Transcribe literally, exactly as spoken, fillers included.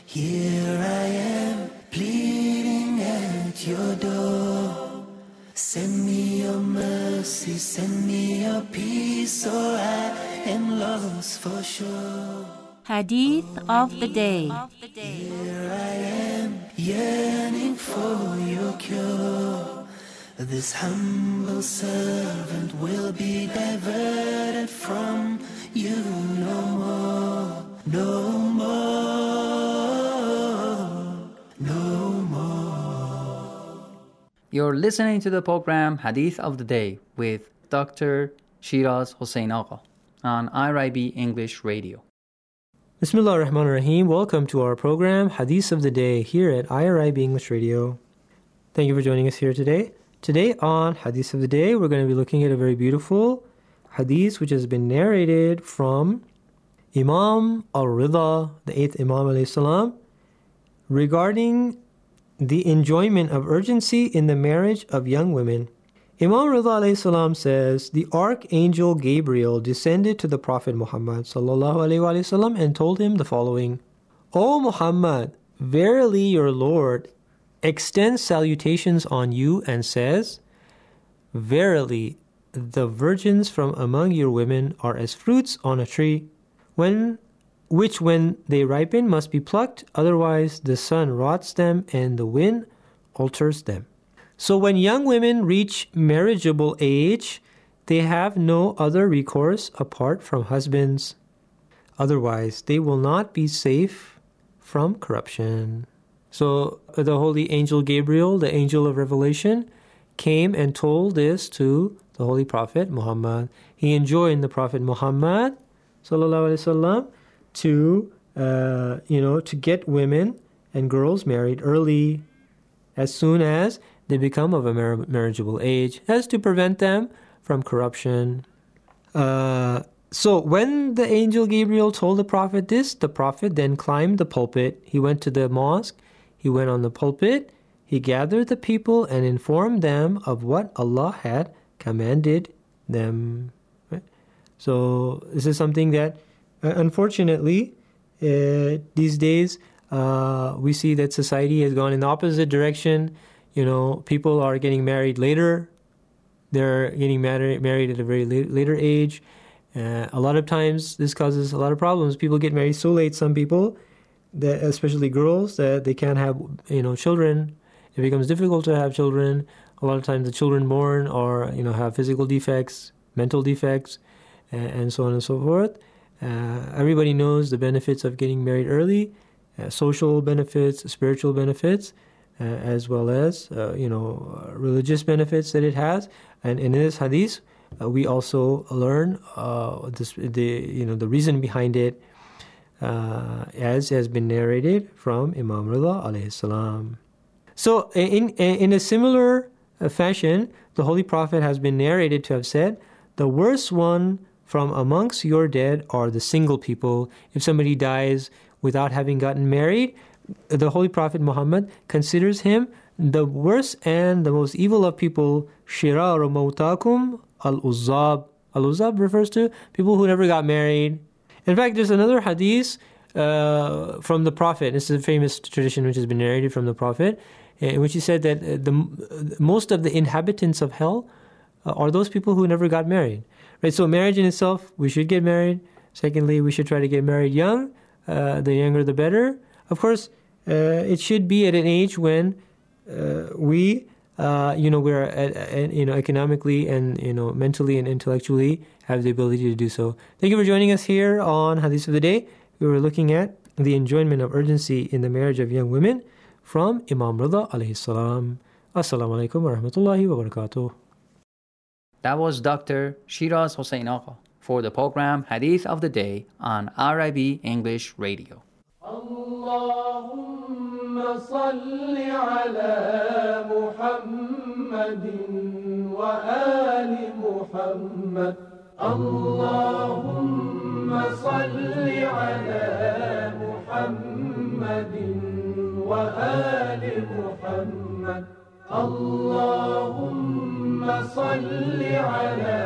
Here I am, pleading at your door. Send me your mercy, send me your peace, or I am lost for sure. Hadith of the Day. Here I am, yearning for your cure. This humble servant will be diverted from you no more, no more, no more. You're listening to the program Hadith of the Day with Doctor Shiraz Hossein Agha on I R I B English Radio. Bismillah ar-Rahman ar-Rahim. Welcome to our program Hadith of the Day here at I R I B English Radio. Thank you for joining us here today. Today on Hadith of the Day, we're going to be looking at a very beautiful hadith which has been narrated from Imam al-Ridha, the eighth Imam alayhi salam, regarding the enjoyment of urgency in the marriage of young women. Imam Ridha alayhi salam says, the Archangel Gabriel descended to the Prophet Muhammad sallallahu alayhi wa sallam and told him the following: O Muhammad, verily your Lord extends salutations on you and says, verily the virgins from among your women are as fruits on a tree, when which when they ripen must be plucked, otherwise the sun rots them and the wind alters them. So when young women reach marriageable age, they have no other recourse apart from husbands. Otherwise, they will not be safe from corruption. So the holy angel Gabriel, the angel of revelation, came and told this to the Holy Prophet Muhammad. He enjoined the Prophet Muhammad sallallahu alaihi wasallam to, uh, you know, to get women and girls married early, as soon as they become of a mar- marriageable age, as to prevent them from corruption. Uh, so when the angel Gabriel told the Prophet this, the Prophet then climbed the pulpit. He went to the mosque. He went on the pulpit. He gathered the people and informed them of what Allah had commanded them. Right? So this is something that, uh, unfortunately, uh, these days, uh, we see that society has gone in the opposite direction. You know, people are getting married later. They're getting married married at a very late, later age. Uh, a lot of times, this causes a lot of problems. People get married so late. Some people, that especially girls, that they can't have, you know, children. It becomes difficult to have children. A lot of times, the children born or you know have physical defects, mental defects, and, and so on and so forth. Uh, everybody knows the benefits of getting married early, uh, social benefits, spiritual benefits. Uh, as well as, uh, you know, uh, religious benefits that it has. And in this hadith, uh, we also learn uh, this, the, you know, the reason behind it, uh, as has been narrated from Imam Ridha alayhi salam. So in, in a similar fashion, the Holy Prophet has been narrated to have said, the worst one from amongst your dead are the single people. If somebody dies without having gotten married, the Holy Prophet Muhammad considers him the worst and the most evil of people. Shiraru mawtakum al-uzzab. Al-uzzab refers to people who never got married. In fact, there's another hadith uh, from the Prophet. This is a famous tradition which has been narrated from the Prophet, in which he said that the most of the inhabitants of hell uh, are those people who never got married. Right. So marriage in itself, we should get married. Secondly, we should try to get married young. Uh, the younger, the better. Of course, uh, it should be at an age when uh, we, uh, you know, we're at, at, you know, economically and you know, mentally and intellectually have the ability to do so. Thank you for joining us here on Hadith of the Day. We were looking at the enjoyment of urgency in the marriage of young women from Imam Ridha alayhi salam. Assalamu alaikum wa rahmatullahi wa barakatuh. That was Doctor Shiraz Hossein Agha for the program Hadith of the Day on I R I B English Radio. اللهم صل على محمد وآل محمد اللهم صل على محمد وآل محمد اللهم صل على